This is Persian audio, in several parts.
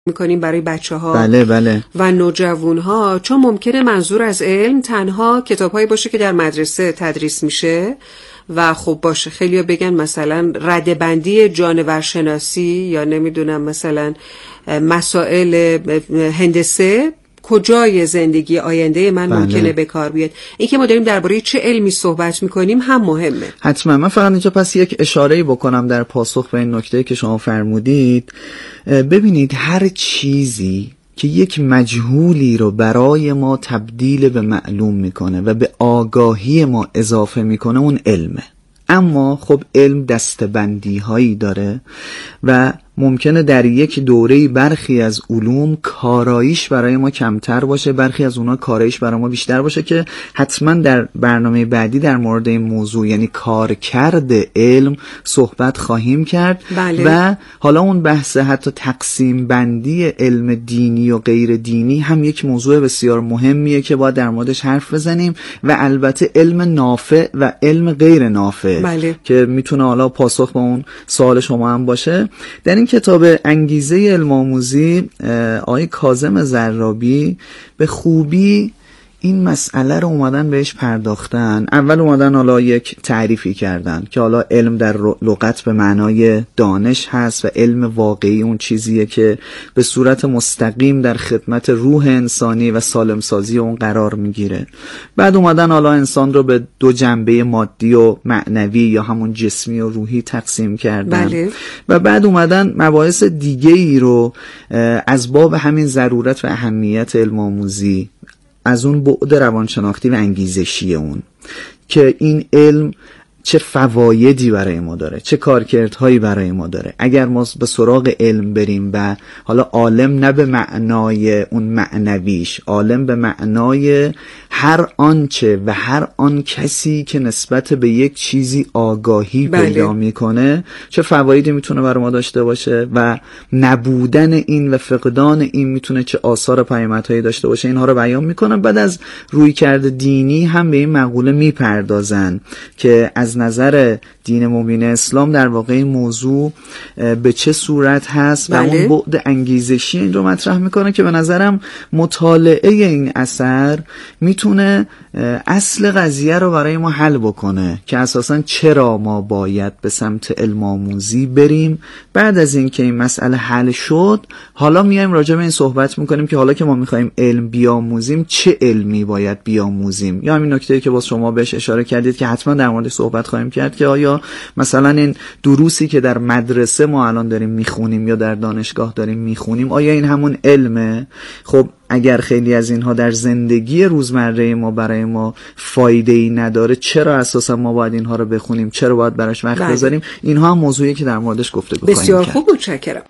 میکنیم برای بچه‌ها بله. و نوجوانها، چون ممکنه منظور از علم تنها کتاب‌هایی باشه که در مدرسه تدریس میشه و خب باشه خیلی‌ها بگن مثلا ردبندی جانورشناسی یا نمیدونم مثلا مسائل هندسه کجای زندگی آینده من ممکنه به کار بیاد. این که ما داریم درباره چه علمی صحبت میکنیم هم مهمه. حتما. من فقط اینجا پس یک اشاره‌ای بکنم در پاسخ به این نکته که شما فرمودید. ببینید هر چیزی که یک مجهولی رو برای ما تبدیل به معلوم میکنه و به آگاهی ما اضافه میکنه اون علمه. اما خب علم دستبندی هایی داره و ممکنه در یک دوره برخی از علوم کاراییش برای ما کمتر باشه، برخی از اونها کاراییش برای ما بیشتر باشه که حتما در برنامه بعدی در مورد این موضوع یعنی کارکرد علم صحبت خواهیم کرد. بله. و حالا اون بحث حتی تقسیم بندی علم دینی و غیر دینی هم یک موضوع بسیار مهمیه که باید در موردش حرف بزنیم و البته علم نافع و علم غیر نافع. بله. که میتونه حالا پاسخ به اون سوال شما هم باشه. در این کتاب انگیزه علم آموزی آقای کاظم زرابی به خوبی این مسئله رو اومدن بهش پرداختن. اول اومدن حالا یک تعریفی کردن که حالا علم در لغت به معنای دانش هست و علم واقعی اون چیزیه که به صورت مستقیم در خدمت روح انسانی و سالمسازی اون قرار میگیره. بعد اومدن حالا انسان رو به دو جنبه مادی و معنوی یا همون جسمی و روحی تقسیم کردن. بله. و بعد اومدن مباحث دیگه ای رو از باب همین ضرورت و اهمیت علم آموزی از اون بعد روانشناختی و انگیزشی اون که این علم چه فوایدی برای ما داره، چه کارکردهایی برای ما داره. اگر ما به سراغ علم بریم و حالا عالم نه به معنای اون معنویش، عالم به معنای هر آنچه و هر آن کسی که نسبت به یک چیزی آگاهی پیدا میکنه چه فوایدی میتونه برای ما داشته باشه و نبودن این و فقدان این میتونه چه آثار پیامدهایی داشته باشه، اینها رو بیان میکنن. بعد از رویکرد دینی هم به این مقوله میپردازن که از نظر دین مبین اسلام در واقع این موضوع به چه صورت هست و اون بعد انگیزشی این رو مطرح میکنه که به نظرم مطالعه این اثر میتونه اصل قضیه رو برای ما حل بکنه که اساساً چرا ما باید به سمت علم آموزی بریم. بعد از این که این مسئله حل شد حالا میایم راجع به این صحبت میکنیم که حالا که ما میخوایم علم بیاموزیم چه علمی باید بیاموزیم. یا همین نکته‌ای که باز شما بهش اشاره کردید که حتما در موردش صحبت خواهیم کرد که آیا مثلا این دروسی که در مدرسه ما الان داریم میخونیم یا در دانشگاه داریم میخونیم آیا این همون علمه؟ خب اگر خیلی از اینها در زندگی روزمره ما برای ما فایده ای نداره چرا اساسا ما باید اینها رو بخونیم؟ چرا باید براش وقت بذاریم؟ اینها هم موضوعی که در موردش گفتگو خواهیم کرد. بسیار خوب، متشکرم.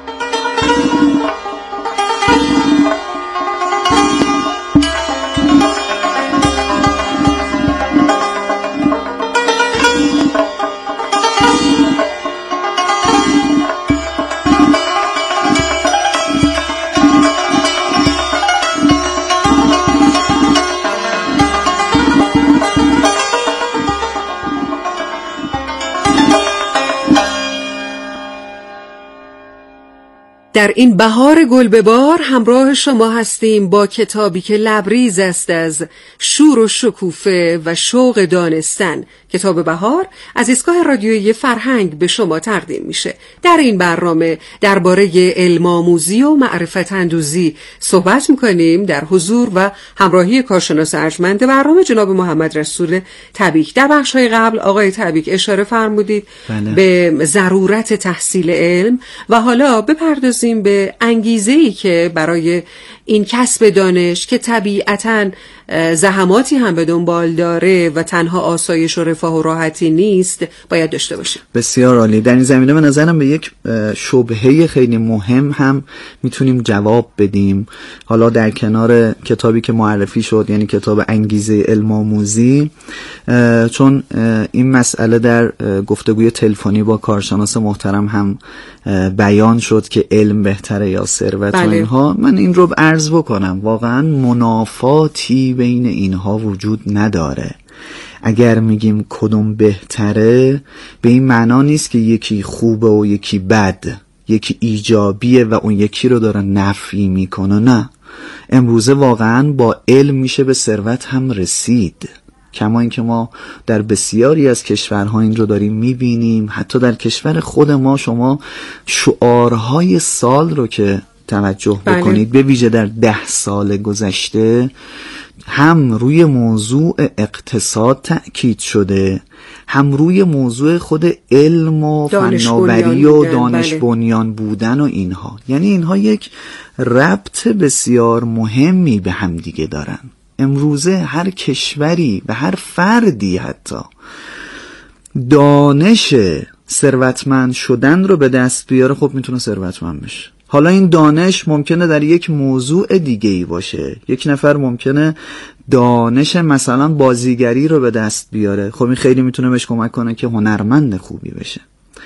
در این بهار گل به بار همراه شما هستیم با کتابی که لبریز است از شور و شکوفه و شوق دانستن. کتاب بهار از ایستگاه رادیویی فرهنگ به شما تقدیم میشه. در این برنامه درباره علم آموزی و معرفت اندوزی صحبت میکنیم در حضور و همراهی کارشناس ارجمند برنامه جناب محمد رسول تبیک. در بخش‌های قبل آقای تبیک اشاره فرمودید به ضرورت تحصیل علم و حالا بپردازیم به انگیزه‌ای که برای این کسب دانش که طبیعتاً زحماتی هم به دنبال داره و تنها آسایش و رفاه و راحتی نیست باید داشته باشه. بسیار عالی. در این زمینه به نظرم به یک شبهه خیلی مهم هم میتونیم جواب بدیم. حالا در کنار کتابی که معرفی شد یعنی کتاب انگیزه علم آموزی، چون این مسئله در گفتگوی تلفنی با کارشناس محترم هم بیان شد که علم بهتره یا ثروت و اینها، من این رو عرض بکنم واقعا منافاتی بین اینها وجود نداره. اگر میگیم کدوم بهتره به این معنا نیست که یکی خوبه و یکی بد، یکی ایجابیه و اون یکی رو داره نفی میکنه. نه، امروزه واقعا با علم میشه به ثروت هم رسید، کما اینکه ما در بسیاری از کشورها این رو داریم میبینیم. حتی در کشور خود ما شما شعارهای سال رو که توجه بکنید، به ویژه در 10 سال گذشته، هم روی موضوع اقتصاد تأکید شده، هم روی موضوع خود علم و فناوری و دانش بنیان بودن و اینها. یعنی اینها یک ربط بسیار مهمی به هم دیگه دارن. امروزه هر کشوری و هر فردی حتی دانش ثروتمند شدن رو به دست بیاره، خب میتونه ثروتمند بشه. حالا این دانش ممکنه در یک موضوع دیگه‌ای باشه. یک نفر ممکنه دانش مثلا بازیگری رو به دست بیاره، خب این خیلی میتونه بهش کمک کنه که هنرمند خوبی بشه.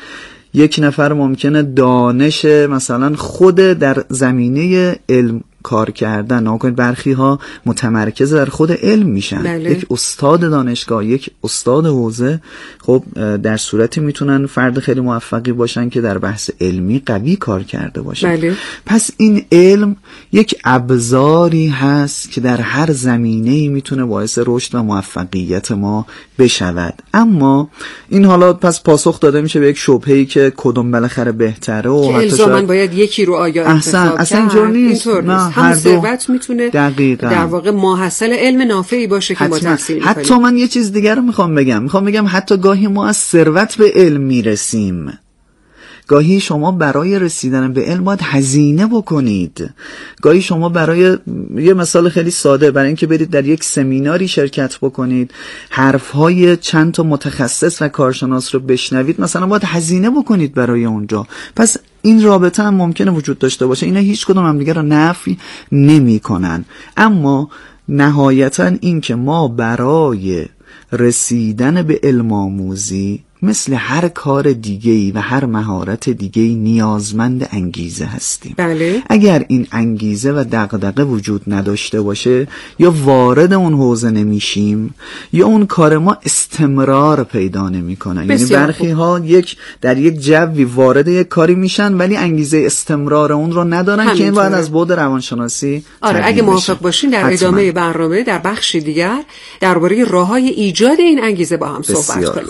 یک نفر ممکنه دانش مثلا خود در زمینه علم کار کردن، ناکنید برخی ها متمرکز در خود علم میشن. بله. یک استاد دانشگاه، یک استاد حوزه، خب در صورتی میتونن فرد خیلی موفقی باشن که در بحث علمی قوی کار کرده باشن. بله. پس این علم یک ابزاری هست که در هر زمینه‌ای میتونه باعث رشد و موفقیت ما بشود. اما این حالا پس پاسخ داده میشه به یک شبهه‌ای که کدوم بالاخره بهتره و که الزاماً باید یکی رو آیا انتخاب اصلا اینطور نیست. هم ثروت میتونه در واقع ماحصل علم نافعی باشه که ما تحصیل می‌کنیم. حتی من یه چیز دیگر رو میخوام بگم حتی گاهی ما از ثروت به علم میرسیم. گاهی شما برای رسیدن به علم باید هزینه بکنید. گاهی شما برای یه مثال خیلی ساده، برای اینکه برید در یک سمیناری شرکت بکنید، حرفهای چند تا متخصص و کارشناس رو بشنوید، مثلا باید هزینه بکنید برای اونجا. پس این رابطه هم ممکنه وجود داشته باشه. اینا هیچ کدوم هم دیگه رو نفی نمی کنن. اما نهایتا این که ما برای رسیدن به علم آموزی مثل هر کار دیگه‌ای و هر مهارت دیگه‌ای نیازمند انگیزه هستیم. بله. اگر این انگیزه و دغدغه وجود نداشته باشه، یا وارد اون حوزه نمیشیم، یا اون کار ما استمرار پیدا نمیکنه. یعنی برخی ها در یک جوی وارد یک کاری میشن ولی انگیزه استمرار اون رو ندارن، که این باید از بعد روانشناسی اگه موافق باشین در ادامه برنامه در بخشی دیگر درباره راههای ایجاد این انگیزه با هم صحبت کنیم.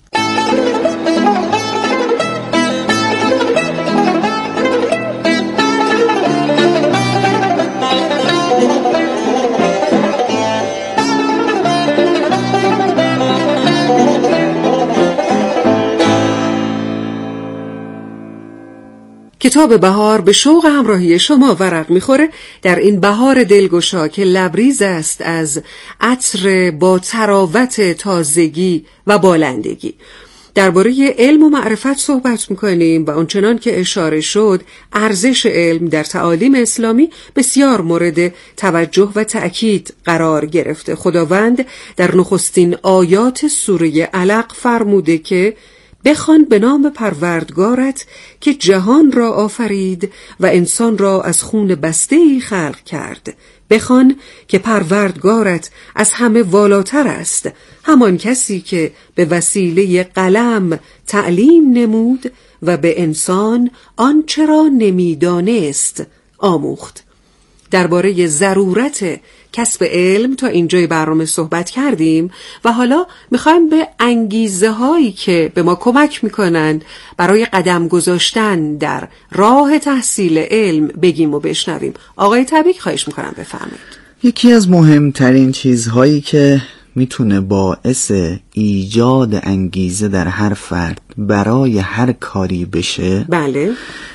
کتاب بهار به شوق همراهی شما ورق میخوره در این بهار دلگشا که لبریز است از عطر با تراوت تازگی و بالندگی. درباره علم و معرفت صحبت میکنیم و آنچنان که اشاره شد، ارزش علم در تعالیم اسلامی بسیار مورد توجه و تأکید قرار گرفته. خداوند در نخستین آیات سوره علق فرموده که بخوان به نام پروردگارت که جهان را آفرید و انسان را از خون بسته‌ای خلق کرد. بخوان که پروردگارت از همه والاتر است، همان کسی که به وسیله قلم تعلیم نمود و به انسان آنچه را نمیدانست آموخت. درباره ضرورت کسب علم تا اینجای برنامه صحبت کردیم و حالا میخوایم به انگیزه هایی که به ما کمک میکنن برای قدم گذاشتن در راه تحصیل علم بگیم و بشنویم. آقای تبریک خواهش میکنم بفرمایید. یکی از مهمترین چیزهایی که میتونه باعث ایجاد انگیزه در هر فرد برای هر کاری بشه، بله،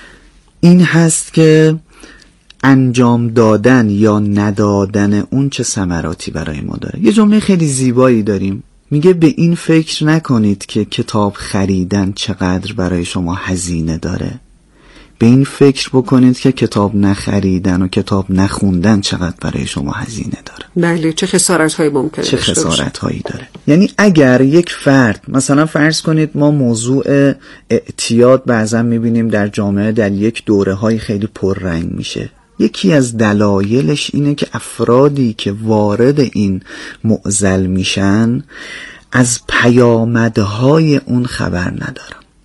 این هست که انجام دادن یا ندادن اون چه ثمراتی برای ما داره. یه جمله خیلی زیبایی داریم، میگه به این فکر نکنید که کتاب خریدن چقدر برای شما هزینه داره، به این فکر بکنید که کتاب نخریدن و کتاب نخوندن چقدر برای شما هزینه داره. بله، چه خسارت‌هایی ممکنه چه خسارت‌هایی داره. یعنی اگر یک فرد، مثلا فرض کنید ما موضوع اعتیاد بعضا میبینیم در جامعه در یک دوره‌های خیلی پررنگ میشه. یکی از دلایلش اینه که افرادی که وارد این معضل میشن از پیامدهای اون خبر ندارن.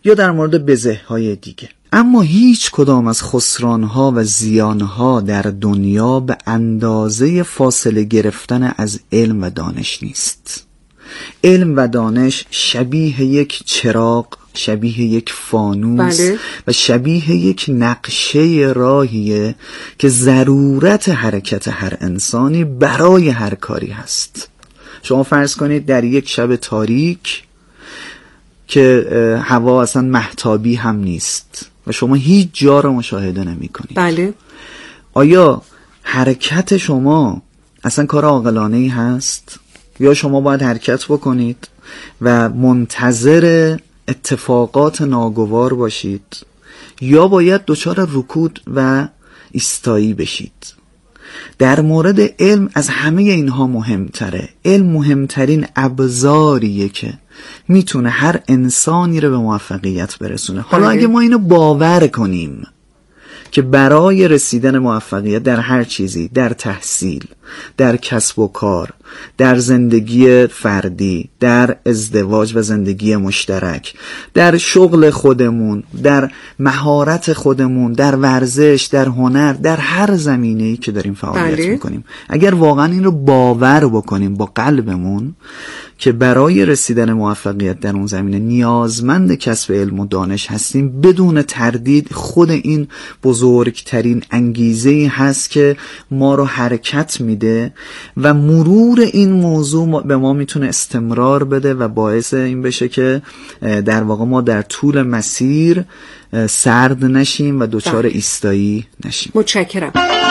یا در مورد بزه‌های دیگه. اما هیچ کدام از خسرانها و زیانها در دنیا به اندازه فاصله گرفتن از علم و دانش نیست. علم و دانش شبیه یک چراغ، شبیه یک فانوس و شبیه یک نقشه راهیه که ضرورت حرکت هر انسانی برای هر کاری هست. شما فرض کنید در یک شب تاریک که هوا اصلا مهتابی هم نیست و شما هیچ جا رو مشاهده نمی کنید. بله. آیا حرکت شما اصلا کار عاقلانه‌ای هست؟ یا شما باید حرکت بکنید و منتظر اتفاقات ناگوار باشید، یا باید دچار رکود و ایستایی بشید؟ در مورد علم از همه اینها مهمتره. علم مهمترین ابزاریه که میتونه هر انسانی رو به موفقیت برسونه. حالا اگه ما اینو باور کنیم که برای رسیدن موفقیت در هر چیزی، در تحصیل، در کسب و کار، در زندگی فردی، در ازدواج و زندگی مشترک، در شغل خودمون، در مهارت خودمون، در ورزش، در هنر، در هر زمینه‌ای که داریم فعالیت میکنیم، اگر واقعا این رو باور بکنیم با قلبمون که برای رسیدن موفقیت در اون زمینه نیازمند کسب علم و دانش هستیم، بدون تردید خود این بزرگترین انگیزه‌ای هست که ما رو حرکت میده و مرور این موضوع به ما میتونه استمرار بده و باعث این بشه که در واقع ما در طول مسیر سرد نشیم و دچار ایستایی نشیم. متشکرم.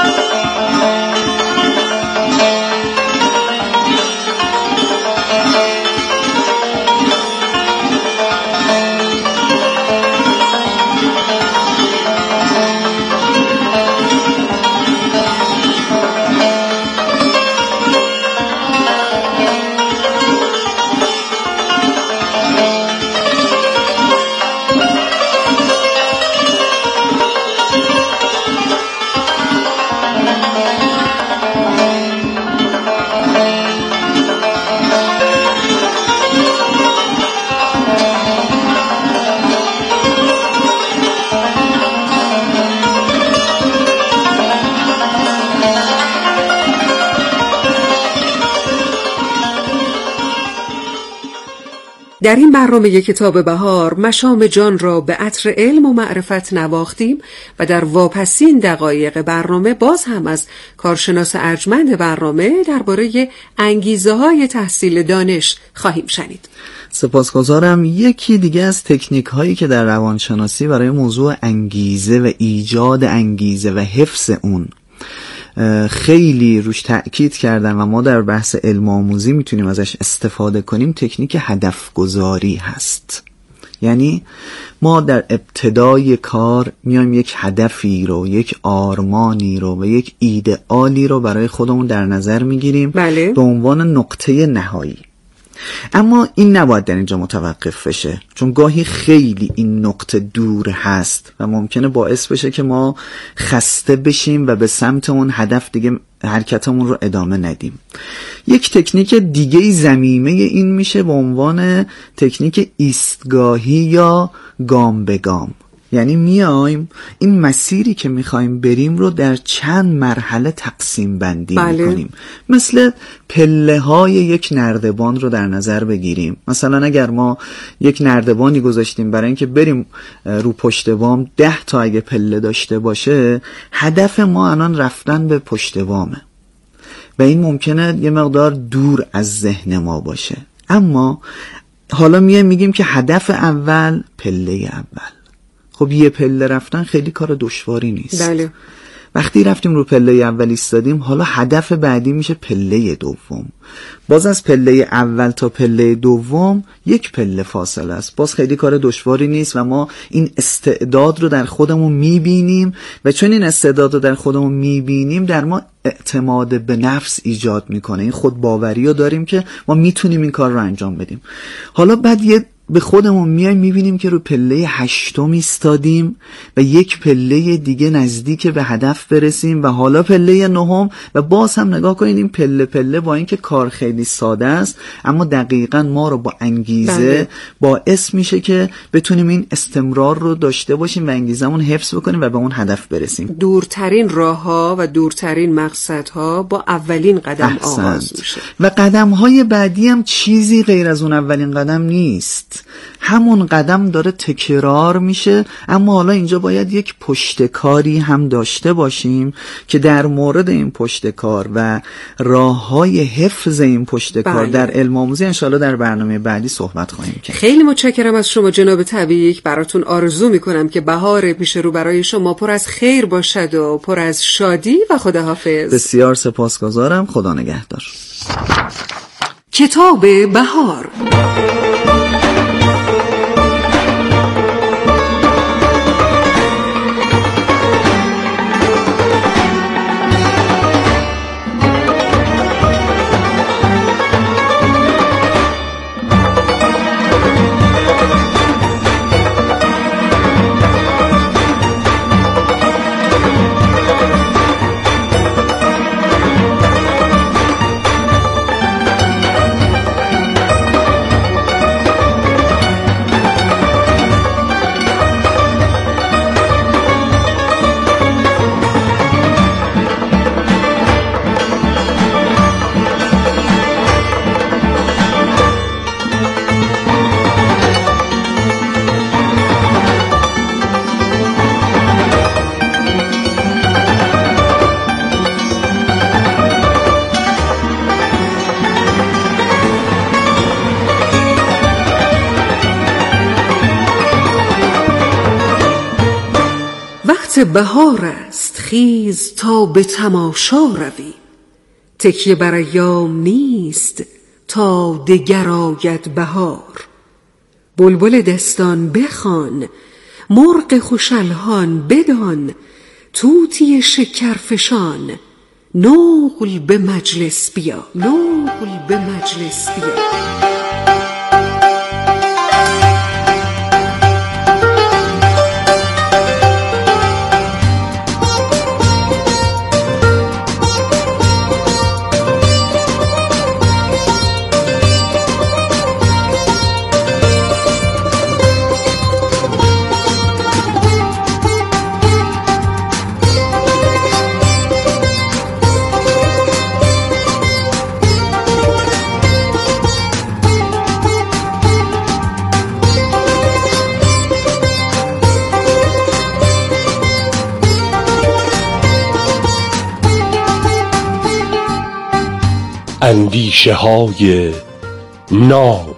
در این برنامه کتاب بهار مشام جان را به عطر علم و معرفت نواختیم و در واپسین دقایق برنامه باز هم از کارشناس ارجمند برنامه درباره انگیزه‌های تحصیل دانش خواهیم شنید. سپاسگزارم. یکی دیگه از تکنیک هایی که در روانشناسی برای موضوع انگیزه و ایجاد انگیزه و حفظ اون خیلی روش تأکید کردن و ما در بحث علم آموزی میتونیم ازش استفاده کنیم، تکنیک هدف گذاری هست. یعنی ما در ابتدای کار میایم یک هدفی رو، یک آرمانی رو و یک ایدئالی رو برای خودمون در نظر میگیریم به عنوان نقطه نهایی. اما این نباید در اینجا متوقف بشه، چون گاهی خیلی این نقطه دور هست و ممکنه باعث بشه که ما خسته بشیم و به سمت اون هدف دیگه حرکتمون رو ادامه ندیم. یک تکنیک دیگه ضمیمه این میشه به عنوان تکنیک ایستگاهی یا گام به گام. یعنی میایم این مسیری که میخوایم بریم رو در چند مرحله تقسیم بندی میکنیم. مثل پله های یک نردبان رو در نظر بگیریم. مثلا اگر ما یک نردبانی گذاشتیم برای اینکه بریم رو پشت بام 10 تا اگه پله داشته باشه، هدف ما الان رفتن به پشت بامه و این ممکنه یه مقدار دور از ذهن ما باشه. اما حالا میگیم که هدف اول پله اول. خب یه پله رفتن خیلی کار دشواری نیست. بله. وقتی رفتیم رو پله اول ایستادیم، حالا هدف بعدی میشه پله دوم. باز از پله اول تا پله دوم 1 پله فاصله است. باز خیلی کار دشواری نیست و ما این استعداد رو در خودمون میبینیم و چون این استعداد رو در خودمون میبینیم در ما اعتماد به نفس ایجاد میکنه. این خودباوری رو داریم که ما میتونیم این کار رو انجام بدیم. حالا بعد یه به خودمون میایم میبینیم که رو پله 8 ایستادیم و یک پله دیگه نزدیک به هدف برسیم و حالا پله 9 و باز هم نگاه کنید این پله پله با اینکه کار خیلی ساده است اما دقیقاً ما رو با انگیزه باعث میشه که بتونیم این استمرار رو داشته باشیم و انگیزمون حفظ بکنیم و به اون هدف برسیم. دورترین راه‌ها و دورترین مقصدها با اولین قدم آغاز میشه و قدم‌های بعدی هم چیزی غیر از اون اولین قدم نیست. همون قدم داره تکرار میشه، اما حالا اینجا باید یک پشتکاری هم داشته باشیم که در مورد این پشتکار و راه‌های حفظ این پشتکار در علم آموزی انشاءالله در برنامه بعدی صحبت خواهیم کرد. خیلی متشکرم از شما جناب طبیعی. براتون آرزو میکنم که بهار پیش رو برای شما پر از خیر باشد و پر از شادی و خداحافظ. بسیار سپاسگزارم. خدا نگهدار. کتاب بهار. بهار است خیز تا به تماشا روی، تکیه بر ایام نیست تا دگر آید بهار. بلبل دستان بخوان، مرغ خوش الحان بدان، طوطی شکرفشان، نقل به مجلس بیا، نقل به مجلس بیا. اندیشه های ناب.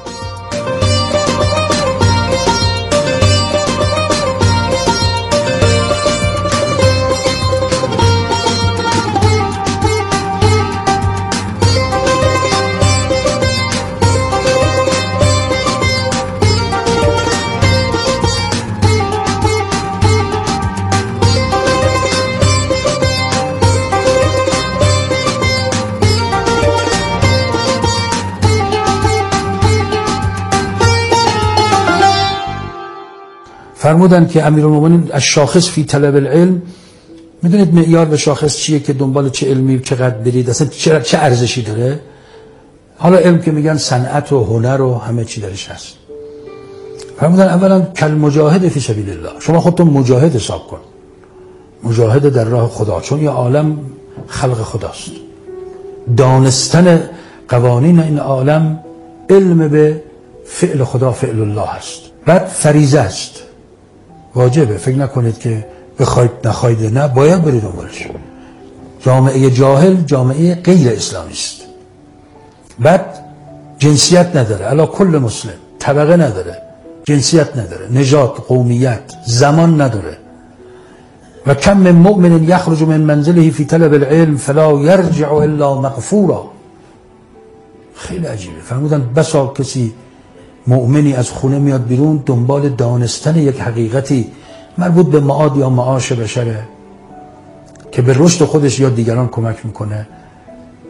فرمودن که امیرالمومنین از شاخص فی طلب العلم، میدونید معیار به شاخص چیه که دنبال چه علمی چقدر برید، اصلا چه ارزشی داره؟ حالا علم که میگن صنعت و هنر و همه چی درش هست. فرمودن اولا کل مجاهد فی سبیل الله، شما خودتون مجاهد حساب کن، مجاهد در راه خدا، چون یه عالم خلق خداست. دانستن قوانین این عالم علم به فعل خدا، فعل الله هست. بعد فریضه است، واجبه، فکر نکنید که بخواید نخواید، نه، باید برید دنبالش. جامعه جاهل جامعه غیر اسلامی است. بعد جنسیت نداره، علا کل مسلم، طبقه نداره، جنسیت نداره، نژاد، قومیت، زمان نداره. و کم من مؤمن یخرج من منزله فی طلب العلم فلا یرجع الا مغفورا. خیلی عجیبه. فرمودن بسا کسی مؤمنی از خونه میاد بیرون دنبال دانستن یک حقیقتی مربوط به معاد یا معاش بشره که به رشد خودش یا دیگران کمک میکنه،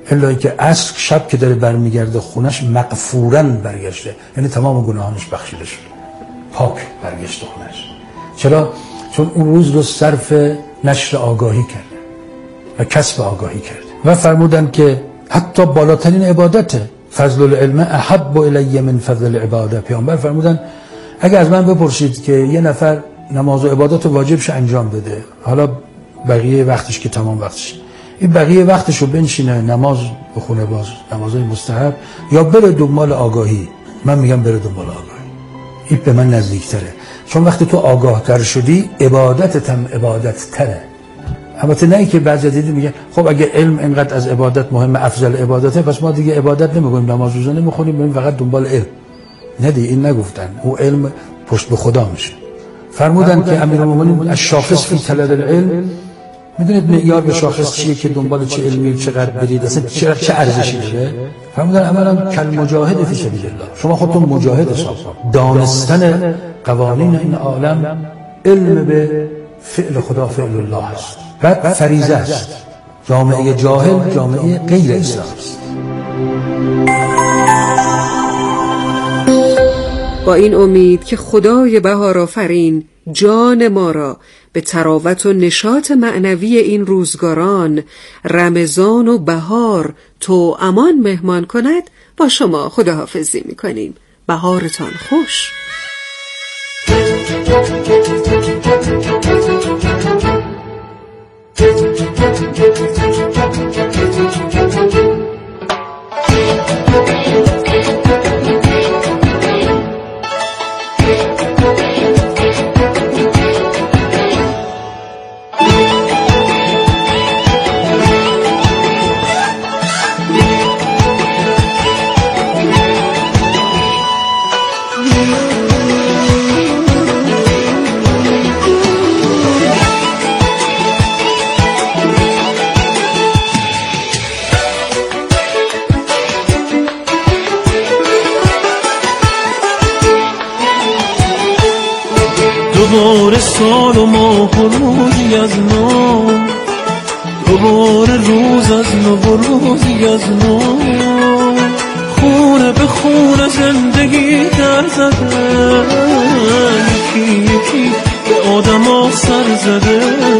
الا که عصر شب که داره برمیگرده خونش مغفورا برگشته، یعنی تمام گناهانش بخشیده شده، پاک برگشته خونش. چرا؟ چون اون روز رو صرف نشر آگاهی کرده و کسب آگاهی کرده. و فرمودن که حتی بالاترین عبادته، فضل العلم احب الی من فضل العباده. پیامبر فرمودن اگه از من بپرسید که یه نفر نماز و عبادت واجبش انجام بده، حالا بقیه وقتش که تمام وقتش، این بقیه وقتش رو بنشینه نماز بخونه، باز نمازهای مستحب، یا بره دنبال آگاهی، من میگم بره دنبال آگاهی. این به من نزدیکتره، چون وقتی تو آگاه تر شدی عبادتت هم عبادت تره. البته نه که بعضی دیدی میگن خب اگه علم اینقدر از عبادت مهمه، افضل عبادته، پس ما دیگه عبادت نمیکنیم، نماز روزه نمیخونیم، بریم فقط دنبال علم. نه دیگه این نگفتن، او علم پشت به خدا میشه. فرمودن که امیرالمومنین الشاخص فی طلب العلم، میدونید معیار به شاخص چیه که دنبال چه علمی چقدر برید، اصلا چه ارزشی داره؟ فرمودن اولا کل مجاهد فی سبیل الله، شما خودتون مجاهد حساب کن. دانستن قوانین این عالم علم به فعل خدا، فعل الله است. بعد فریضه است. جامعه جاهل جامعه غیر اسلام است. با این امید که خدای بهارآفرین جان ما را به تراوت و نشاط معنوی این روزگاران رمضان و بهار تو امان مهمان کند، با شما خداحافظی می‌کنیم. بهارتان خوش. دوباره سال و ماه و روزی از نو، دوباره روز از نو و روزی از نو، خونه به خونه زندگی در زده، یکی یکی به آدم ها سر زده.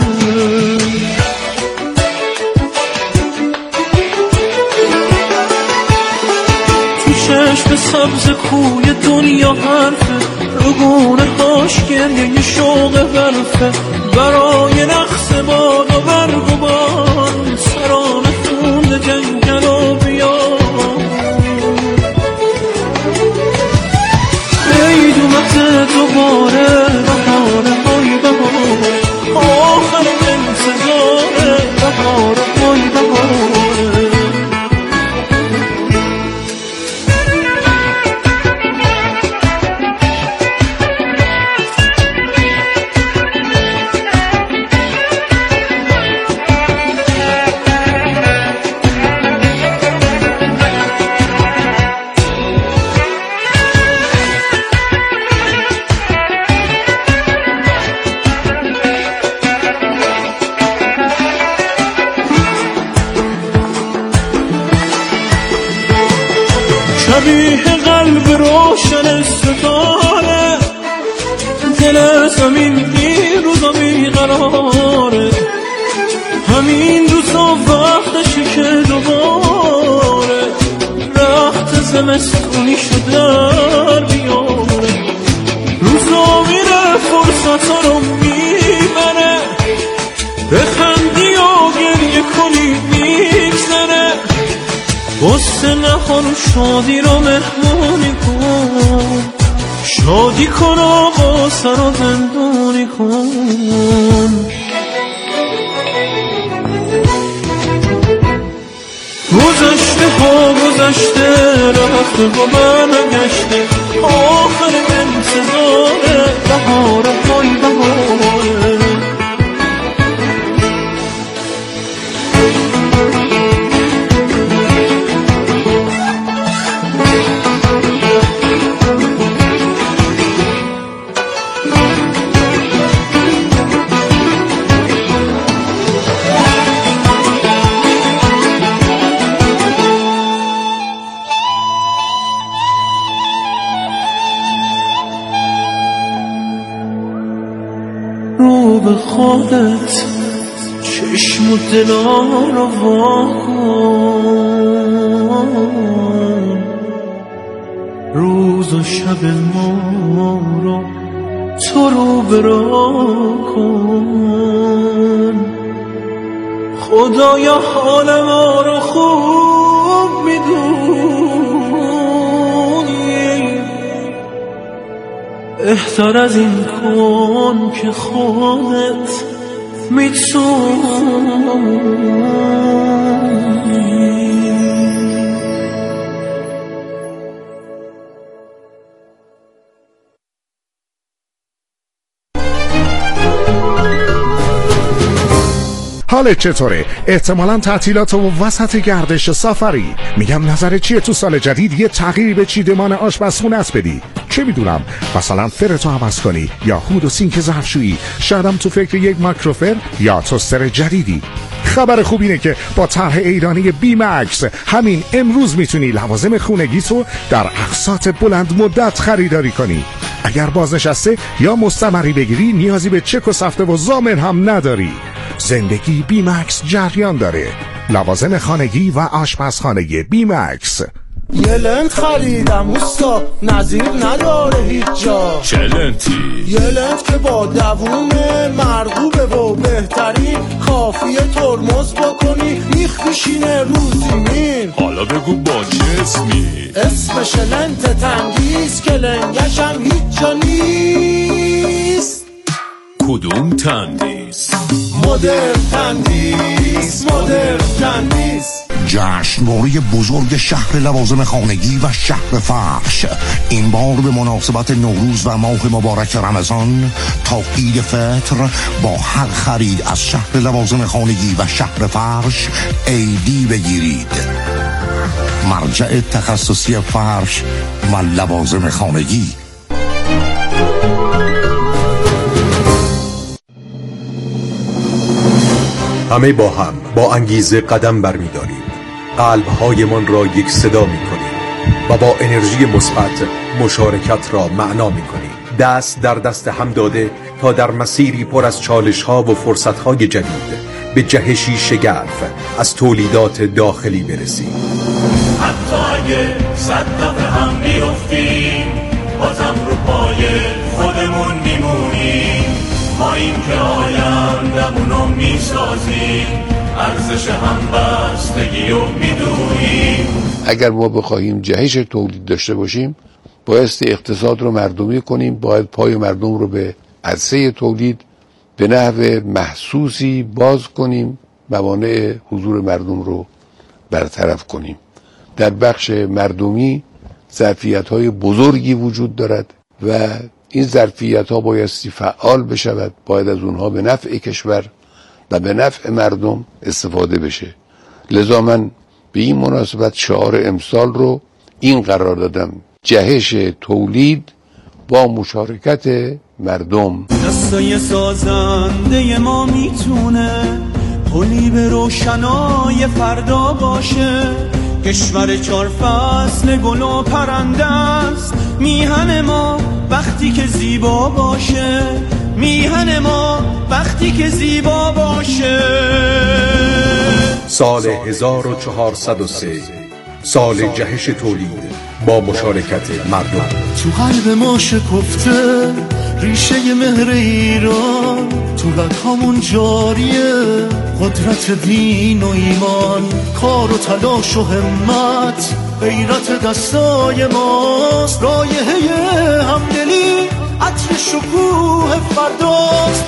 تو چشم سبز کوی دنیا حرفه، رگونه هاش گریه شوق برفه، برای رقص باد و برگ و باد، سران خون جنگل و بیاد. عید اومده دوباره، بهاره های بهاره، آخر انتظاره، بهاره های بهاره. شبیه قلب روشن ستاره، دل زمین این روزا بیقراره، همین روزا وقتشه که دوباره رخت زمستونی شد در بیاره. روزا میره فرصتا رو میبره، بخندی و گریه کنی میگذره، غصه نخور شادی رو مهمونی کن، شادی کن آقا سر و زندونی کن. گذشته ها گذشته رفته و برنگشته، آخر انتظاره بهار های بهاره. خودت چشم و دلا رو واکن، روز و شب ما رو تو رو برا کن. خدایا حال ما رو خوب میدونی، بهتر از این کن که خودت میتونی. حالت چطوره؟ احتمالاً تعطیلات و وسط گردش سفری. میگم نظر چیه تو سال جدید یه تغییری به چیدمان آشپزخونه است بدی؟ چه میدونم، مثلا فرتو عوض کنی یا هود و سینک ظرفشویی، شایدم تو فکر یک مایکروفر یا توستر جدیدی. خبر خوب اینه که با طرح ایرانی بی مکس همین امروز میتونی لوازم خونگیتو در اقساط بلند مدت خریداری کنی. اگر بازنشسته یا مستمری بگیری نیازی به چک و سفته و ضامن هم نداری. زندگی بی مکس جریان داره. لوازم خانگی و آشپزخانگی بی مکس. یه لنت خریدم اوستا، نظیر نداره هیچ جا. چه لنتی؟ یه لنت که با دوومه، مرغوبه و بهترین، کافیه ترمز بکنی میخ بشینه رو زمین. حالا بگو با چه اسمی؟ اسمش لنت تندیس که لنگش هم هیچ جا نیست. کدوم تندیس؟ مدرن تندیس، مدرن تندیس. جشنواره بزرگ شهر لوازم خانگی و شهر فرش این بار به مناسبت نوروز و ماه مبارک رمضان تا عید فطر با هر خرید از شهر لوازم خانگی و شهر فرش ایدی بگیرید. مرجع تخصصی فرش و لوازم خانگی. همه با هم با انگیزه قدم برمی‌داریم، قلب‌هایمان را یک صدا می‌کنیم و با انرژی مثبت مشارکت را معنا می‌کنیم. دست در دست هم داده تا در مسیری پر از چالش‌ها و فرصت‌های جدید به جهشی شگرف از تولیدات داخلی برسیم. حتی اگه 100 دفعه هم بیفتیم بازم رو پای خودمون میمونیم. ما این که آیندمونو میسازیم، ارزش همبستگی رو میدونیم. اگر ما بخواهیم جهش تولید داشته باشیم بایستی اقتصاد رو مردمی کنیم، باید پای مردم رو به عرصه تولید به نحو محسوسی باز کنیم، موانع حضور مردم رو برطرف کنیم. در بخش مردمی ظرفیت‌های بزرگی وجود دارد و این ظرفیت‌ها بایستی فعال بشود، باید از اونها به نفع کشور و به نفع مردم استفاده بشه. لذا من به این مناسبت شعار امسال رو این قرار دادم: جهش تولید با مشارکت مردم. دستای سازنده ما میتونه پلی به روشنای فردا باشه. کشور 4 فصل گل و پرنده است، میهن ما وقتی که زیبا باشه، میهن ما وقتی که زیبا باشه. سال 1403 سال جهش تولید با مشارکت مردم. تو قلب ما شکفته ریشه مهر ایران، تو رگامون جاریه قدرت دین و ایمان، کار و تلاش و همت غیرت دستای ماست، رایحه همدلی عطر شکوه فرداست.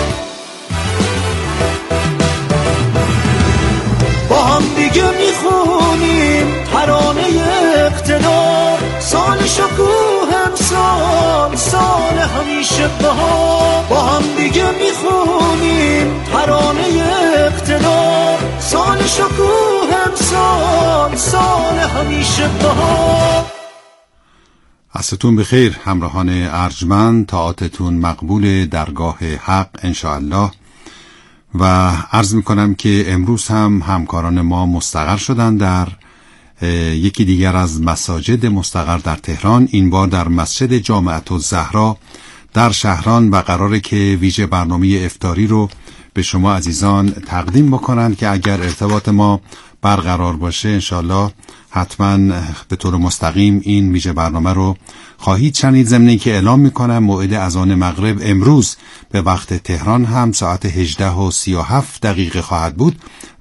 با هم دیگه میخونیم ترانه اقتدار، سال شکوه امسال، سال همیشه بهار. با هم دیگه میخونیم ترانه اقتدار، سال شکوه امسال، سال همیشه بهار. عصرتون بخیر همراهان ارجمند، طاعتتون مقبول درگاه حق انشاءالله. و عرض میکنم که امروز هم همکاران ما مستقر شدن در یکی دیگر از مساجد مستقر در تهران، این بار در مسجد جامعة الزهرا در شهران، و قراره که ویژه برنامه افطاری رو به شما عزیزان تقدیم بکنند که اگر ارتباط ما برقرار باشه انشالله حتما به طور مستقیم این ویژه برنامه رو خواهید شنید. ضمن که اعلام میکنم موعد اذان مغرب امروز به وقت تهران هم ساعت 18:37 خواهد بود